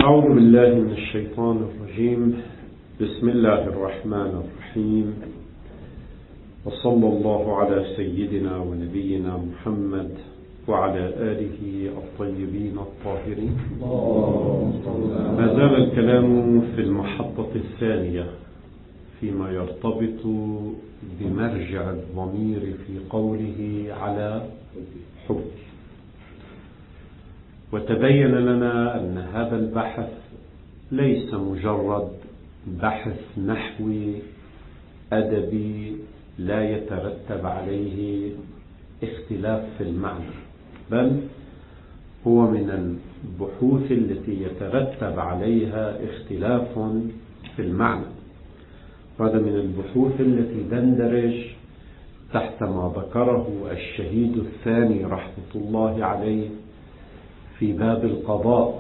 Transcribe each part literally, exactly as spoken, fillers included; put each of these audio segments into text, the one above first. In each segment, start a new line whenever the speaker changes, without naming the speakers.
أعوذ بالله من الشيطان الرجيم. بسم الله الرحمن الرحيم، وصلى الله على سيدنا ونبينا محمد وعلى آله الطيبين الطاهرين. ما زال الكلام في المحطة الثانية فيما يرتبط بمرجع الضمير في قوله على حب، وتبين لنا أن هذا البحث ليس مجرد بحث نحوي أدبي لا يترتب عليه اختلاف في المعنى، بل هو من البحوث التي يترتب عليها اختلاف في المعنى. هذا من البحوث التي تندرج تحت ما ذكره الشهيد الثاني رحمة الله عليه في باب القضاء،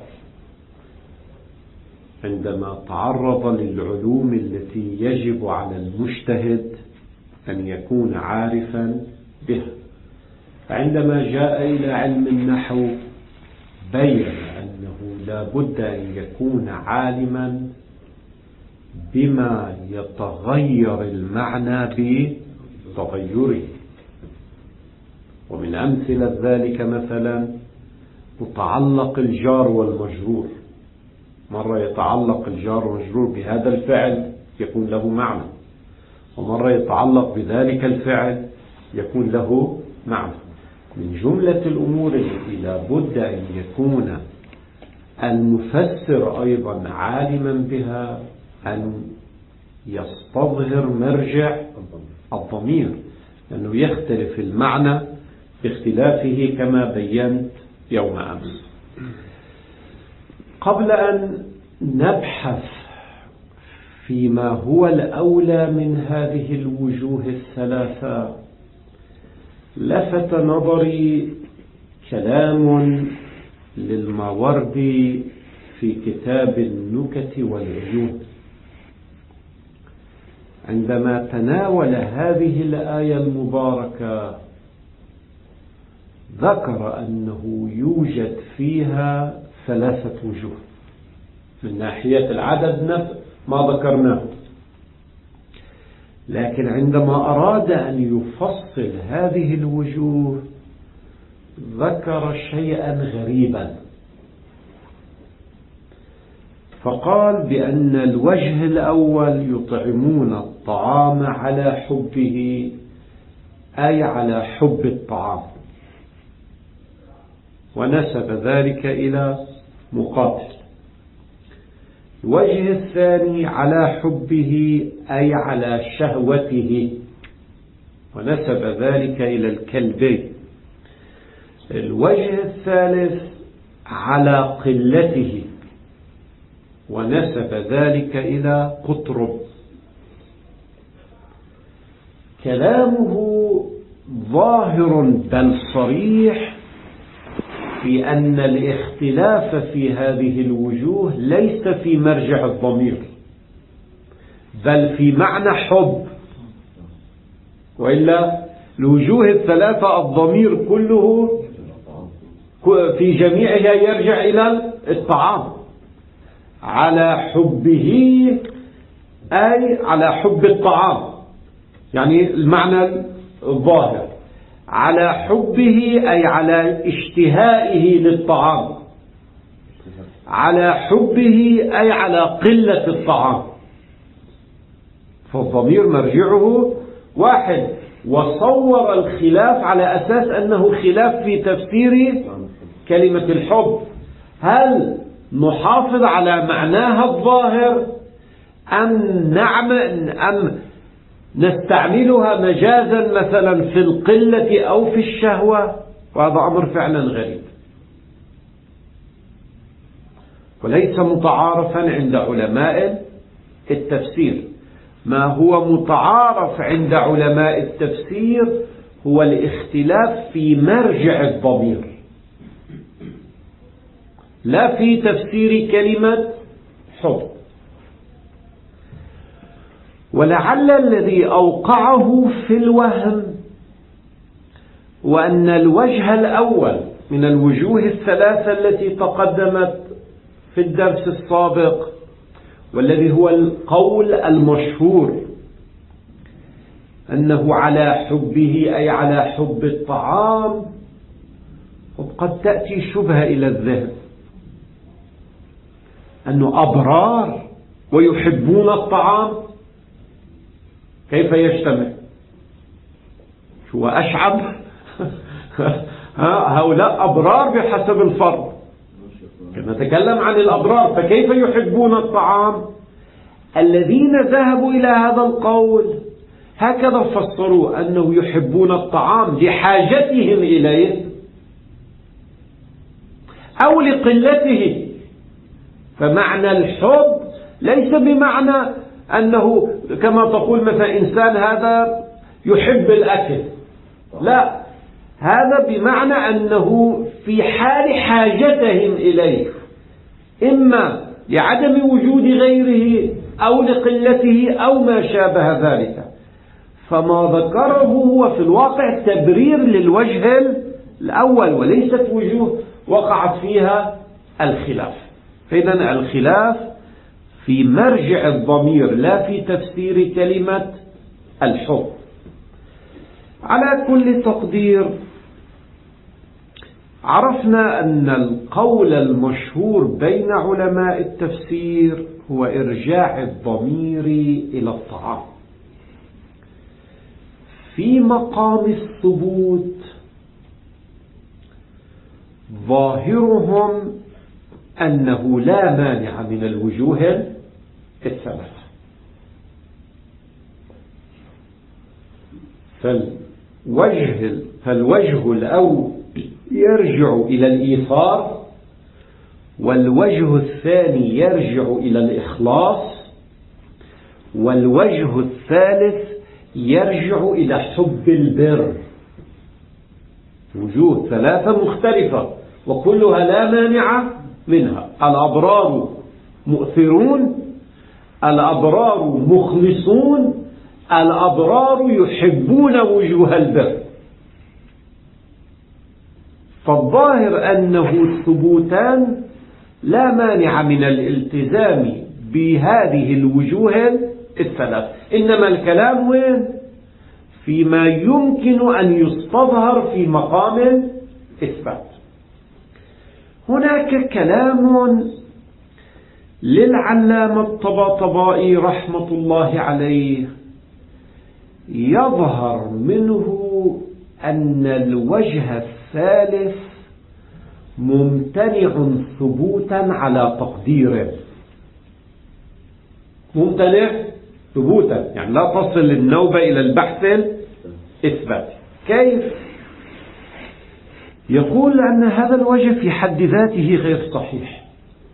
عندما تعرض للعلوم التي يجب على المجتهد أن يكون عارفا بها. فعندما جاء إلى علم النحو بين أنه لا بد أن يكون عالما بما يتغير المعنى بتغيره، ومن أمثلة ذلك مثلا متعلق الجار والمجرور. مرة يتعلق الجار والمجرور بهذا الفعل يكون له معنى، ومرة يتعلق بذلك الفعل يكون له معنى. من جملة الأمور التي لا بد أن يكون المفسر أيضا عالما بها أن يستظهر مرجع الضمير، لأنه يختلف المعنى باختلافه كما بينت يوم أمس. قبل أن نبحث فيما هو الأولى من هذه الوجوه الثلاثة، لفت نظري كلام للماوردي في كتاب النكت والعيون، عندما تناول هذه الآية المباركة ذكر أنه يوجد فيها ثلاثة وجوه من ناحية العدد نفس ما ذكرناه، لكن عندما أراد أن يفصل هذه الوجوه ذكر شيئا غريبا، فقال بأن الوجه الأول يطعمون الطعام على حبه، أي على حب الطعام، ونسب ذلك إلى مقاتل. الوجه الثاني على حبه أي على شهوته، ونسب ذلك إلى الكلبي. الوجه الثالث على قلته، ونسب ذلك إلى قطرب. كلامه ظاهر بل صريح في أن الاختلاف في هذه الوجوه ليس في مرجع الضمير بل في معنى حب، وإلا الوجوه الثلاثة الضمير كله في جميعها يرجع إلى الطعام. على حبه أي على حب الطعام، يعني المعنى الظاهر. على حبه أي على اشتهائه للطعام. على حبه أي على قلة الطعام. فالضمير مرجعه واحد، وصور الخلاف على أساس أنه خلاف في تفسير كلمة الحب. هل نحافظ على معناها الظاهر أم نعمل أم نستعملها مجازا مثلا في القلة أو في الشهوة؟ وهذا أمر فعلا غريب وليس متعارفا عند علماء التفسير. ما هو متعارف عند علماء التفسير هو الاختلاف في مرجع الضمير، لا في تفسير كلمة حب. ولعل الذي أوقعه في الوهم وأن الوجه الأول من الوجوه الثلاثة التي تقدمت في الدرس السابق، والذي هو القول المشهور أنه على حبه أي على حب الطعام. وقد تأتي شبهة إلى الذهن أنه أبرار ويحبون الطعام، كيف يجتمع؟ شو أشعب؟ هؤلاء أبرار بحسب الفرض، نتكلم عن الأبرار، فكيف يحبون الطعام؟ الذين ذهبوا إلى هذا القول هكذا فسروا أنه يحبون الطعام لحاجتهم إليه أو لقلته. فمعنى الحب ليس بمعنى أنه كما تقول مثلا إنسان هذا يحب الأكل، لا، هذا بمعنى أنه في حال حاجتهم إليه، إما لعدم وجود غيره أو لقلته أو ما شابه ذلك. فما ذكره هو في الواقع تبرير للوجه الأول، وليست وجوه وقعت فيها الخلاف. فإذا الخلاف في مرجع الضمير لا في تفسير كلمة الحب. على كل تقدير عرفنا أن القول المشهور بين علماء التفسير هو إرجاع الضمير إلى الطعام. في مقام الثبوت ظاهرهم أنه لا مانع من الوجوه الثلاثة، فالوجه, فالوجه الأول يرجع إلى الإيثار، والوجه الثاني يرجع إلى الإخلاص، والوجه الثالث يرجع إلى حب البر. وجوه ثلاثة مختلفة وكلها لا مانع منها. الأبرار مؤثرون، الأبرار مخلصون، الأبرار يحبون وجوه البر. فالظاهر أنه الثبوتان لا مانع من الالتزام بهذه الوجوه الثلاث، إنما الكلام وين؟ فيما يمكن أن يستظهر في مقام الإثبات. هناك كلام للعلامة الطباطبائي رحمة الله عليه يظهر منه أن الوجه الثالث ممتنع ثبوتا على تقديره. ممتنع ثبوتا يعني لا تصل النوبة إلى البحث الإثباتي. كيف؟ يقول أن هذا الوجه في حد ذاته غير صحيح.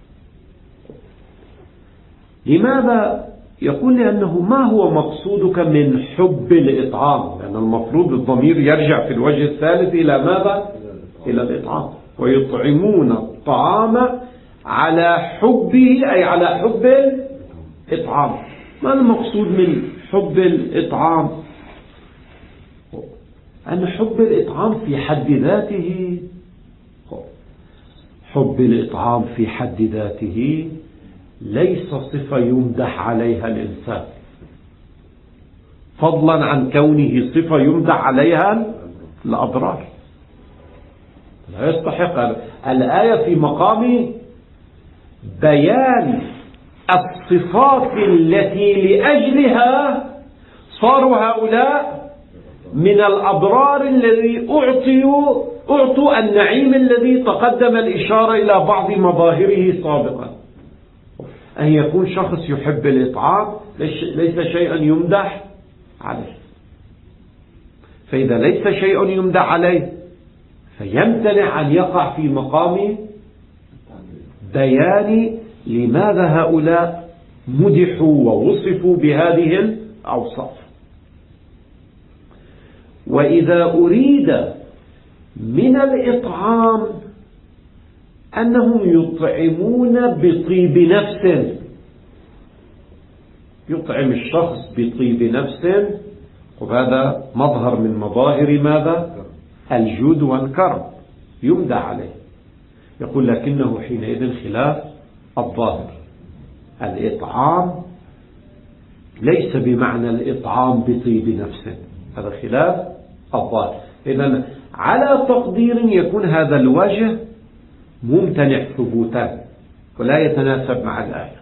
لماذا؟ يقول لأنه ما هو مقصودك من حب الإطعام؟ لأن المفروض الضمير يرجع في الوجه الثالث إلى ماذا؟ إلى الإطعام. ويطعمون الطعام على حبه أي على حب الإطعام. ما المقصود من حب الإطعام؟ أن حب الإطعام في حد ذاته، حب الإطعام في حد ذاته ليس صفة يمدح عليها الإنسان، فضلا عن كونه صفة يمدح عليها الأبرار. لا يستحق. الآية في مقام بيان الصفات التي لأجلها صاروا هؤلاء من الأبرار الذي أعطوا أعطوا النعيم الذي تقدم الإشارة إلى بعض مظاهره سابقا. أن يكون شخص يحب الإطعام ليس شيئا يمدح عليه، فإذا ليس شيء يمدح عليه فيمتنع أن يقع في مقام بيان لماذا هؤلاء مدحوا ووصفوا بهذه الأوصاف. وإذا أريد من الإطعام أنهم يطعمون بطيب نفس، يطعم الشخص بطيب نفس، وهذا مظهر من مظاهر ماذا؟ الجود والكرم، يمدح عليه. يقول لكنه حينئذ خلاف الظاهر. الإطعام ليس بمعنى الإطعام بطيب نفسه، هذا خلاف الظاهر. إذن على تقدير يكون هذا الوجه ممتنع ثبوتا ولا يتناسب مع الآية،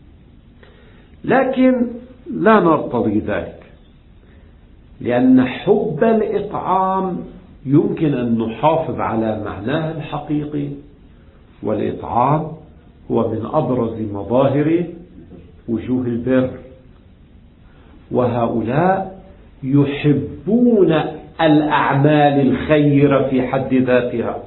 لكن لا نرتضي ذلك، لأن حب الإطعام يمكن أن نحافظ على معناه الحقيقي، والإطعام هو من أبرز مظاهر وجوه البر، وهؤلاء يحبون الأعمال الخيرة في حد ذاتها،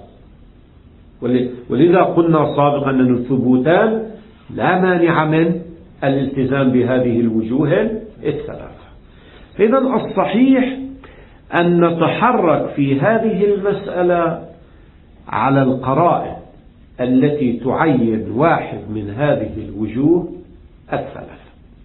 ولذا قلنا سابقا أن الثبوتان لا مانع من الالتزام بهذه الوجوه الثلاثة. إذن الصحيح أن نتحرك في هذه المسألة على القرائن التي تعين واحد من هذه الوجوه الثلاثة.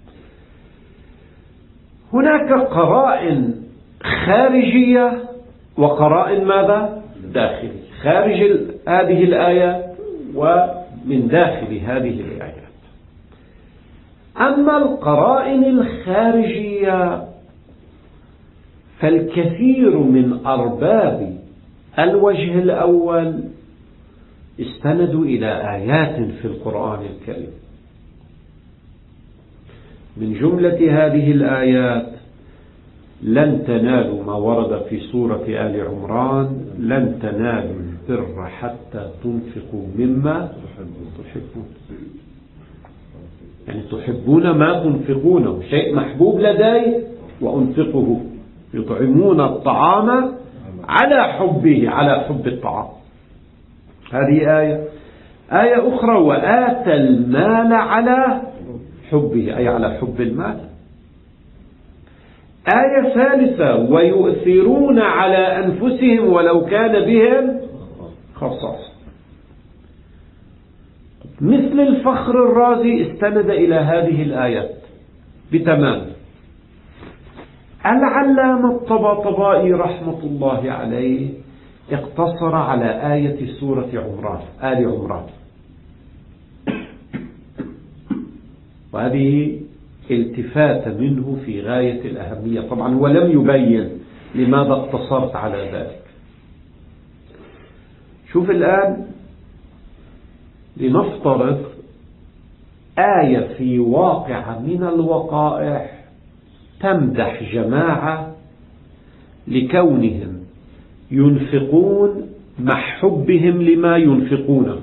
هناك قرائن خارجية وقرائن ماذا؟ داخلية، خارج هذه الآيات ومن داخل هذه الآيات. أما القرائن الخارجية فالكثير من أرباب الوجه الأول استندوا إلى آيات في القرآن الكريم. من جملة هذه الآيات: لن تنالوا ما ورد في سورة آل عمران: لن تنالوا البر حتى تنفقوا مما تحبون. يعني تحبون ما تنفقونه، شيء محبوب لدي وأنفقه. يطعمون الطعام على حبه، على حب الطعام. هذه آية. آية أخرى: وآتى المال على حبه، أي على حب المال. آية ثالثة: ويؤثرون على أنفسهم ولو كان بهم خصاصة. مثل الفخر الرازي استند إلى هذه الآيات بتمام. العلامة الطباطبائي رحمة الله عليه اقتصر على آية سورة عمران، آل عمران، وهذه التفات منه في غاية الأهمية طبعا، ولم يبين لماذا اقتصرت على ذلك. شوف الآن، لنفترض آية في واقعة من الوقائع تمدح جماعة لكونهم ينفقون مع حبهم لما ينفقونه.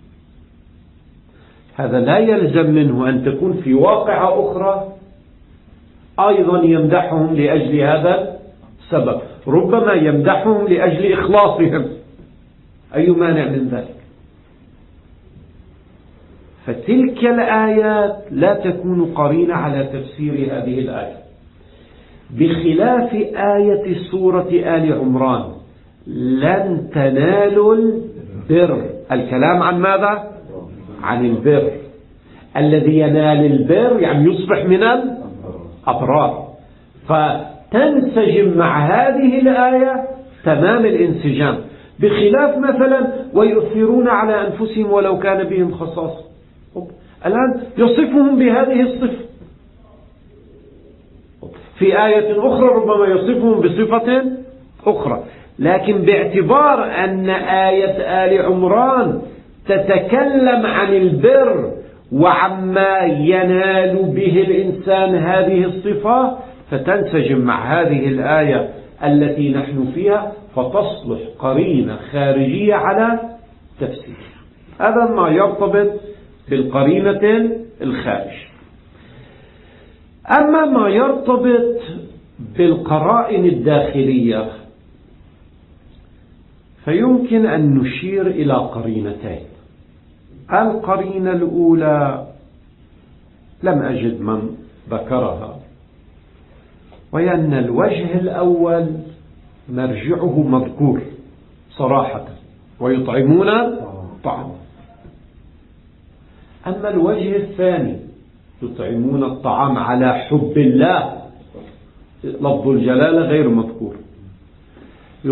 هذا لا يلزم منه أن تكون في واقعة أخرى أيضا يمدحهم لأجل هذا السبب، ربما يمدحهم لأجل إخلاصهم، أي مانع من ذلك؟ فتلك الآيات لا تكون قرينة على تفسير هذه الآية، بخلاف آية سورة آل عمران: لن تنالوا البر. الكلام عن ماذا؟ عن البر. الذي ينال البر يعني يصبح من الأبرار، فتنسجم مع هذه الآية تمام الانسجام، بخلاف مثلا: ويؤثرون على أنفسهم ولو كان بهم خصاصة. الآن يصفهم بهذه الصفة، في آية أخرى ربما يصفهم بصفة أخرى، لكن باعتبار أن آية آل عمران تتكلم عن البر وعما ينال به الإنسان هذه الصفة، فتنسجم مع هذه الآية التي نحن فيها، فتصلح قرينة خارجية على تفسيرها. هذا ما يرتبط بالقرينة الخارج. أما ما يرتبط بالقرائن الداخلية فيمكن أن نشير إلى قرينتين. القرينة الأولى لم أجد من ذكرها، وهي أن الوجه الأول مرجعه مذكور صراحة: ويطعمون الطعام. أما الوجه الثاني: يطعمون الطعام على حب الله، لفظ الجلالة غير مذكور.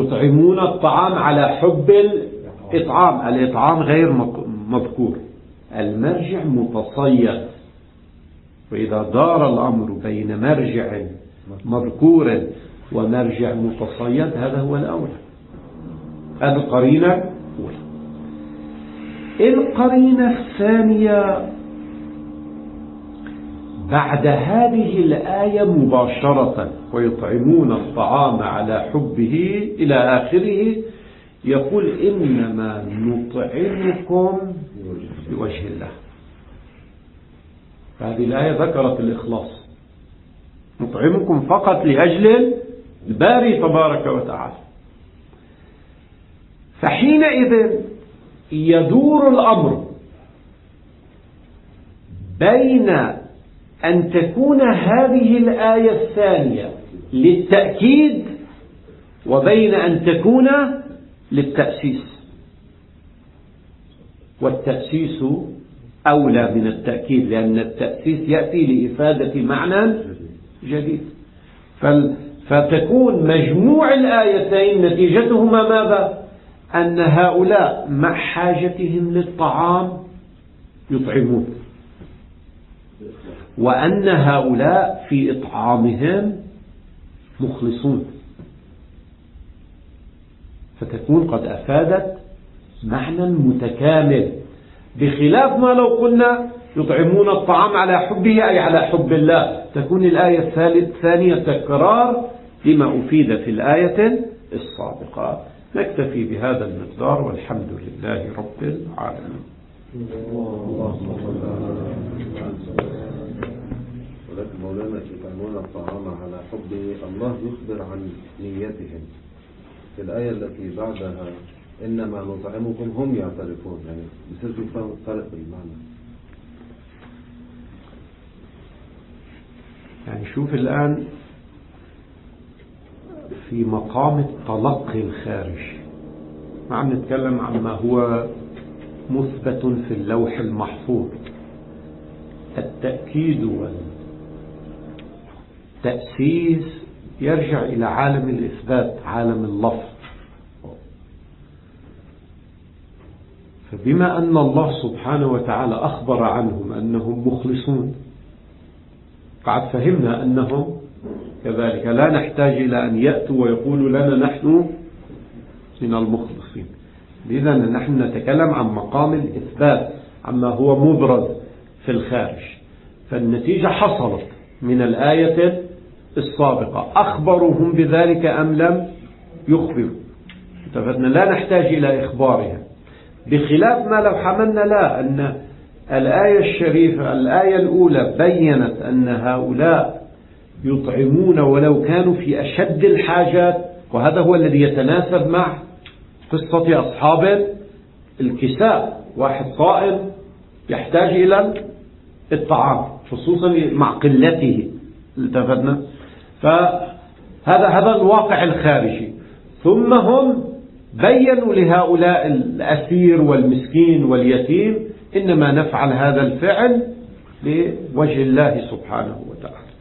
يطعمون الطعام على حب الإطعام، الإطعام غير مذكور. المرجع متصيد، وإذا دار الأمر بين مرجع مذكور ومرجع متصيد هذا هو الأولى. هذه القرينة الأولى. القرينة الثانية بعد هذه الآية مباشرة ويطعمون الطعام على حبه إلى آخره، يقول إنما نطعمكم لوجه الله. هذه الآية ذكرت الإخلاص، نطعمكم فقط لأجل الباري تبارك وتعالى. فحينئذ يدور الأمر بين أن تكون هذه الآية الثانية للتأكيد وبين أن تكون للتأسيس، والتأسيس أولى من التأكيد، لأن التأسيس يأتي لإفادة معنى جديد. فتكون مجموع الآيتين نتيجتهما ماذا؟ أن هؤلاء مع حاجتهم للطعام يطعمون، وأن هؤلاء في إطعامهم مخلصون، فتكون قد أفادت معنى متكامل، بخلاف ما لو قلنا يطعمون الطعام على حبه أي على حب الله، تكون الآية الثانية تكرار لما أفيد في الآية السابقة. نكتفي بهذا المقدار والحمد لله رب العالمين.
ولكن مولانا يطعمون الطعام على حبه، الله يخبر عن نيتهم في الآية التي بعدها إنما نطعمكم، هم يعترفون، يعني بصير في فرق بالمعنى.
يعني شوف الآن في مقام التلقي الخارجي، ما عم نتكلم عما هو مثبت في اللوح المحفوظ. التأكيد والتأسيس يرجع إلى عالم الإثبات، عالم اللفظ. فبما أن الله سبحانه وتعالى أخبر عنهم أنهم مخلصون، قد فهمنا أنهم كذلك، لا نحتاج إلى أن يأتوا ويقولوا لنا نحن من المخلصين. لذا نحن نتكلم عن مقام الإثبات عما هو مبرز في الخارج. فالنتيجة حصلت من الآية السابقة، أخبروهم بذلك أم لم يخبروا؟ اتفقنا لا نحتاج إلى إخبارهم، بخلاف ما لو حملنا لا أن الآية الشريفة الآية الأولى بيّنت أن هؤلاء يطعمون ولو كانوا في أشد الحاجات، وهذا هو الذي يتناسب مع قصة أصحاب الكساء، واحد صائم يحتاج إلى الطعام خصوصا مع قلته، التفتنا. فهذا هذا الواقع الخارجي. ثم هم بيّنوا لهؤلاء الأسير والمسكين واليتيم إنما نفعل هذا الفعل لوجه الله سبحانه وتعالى.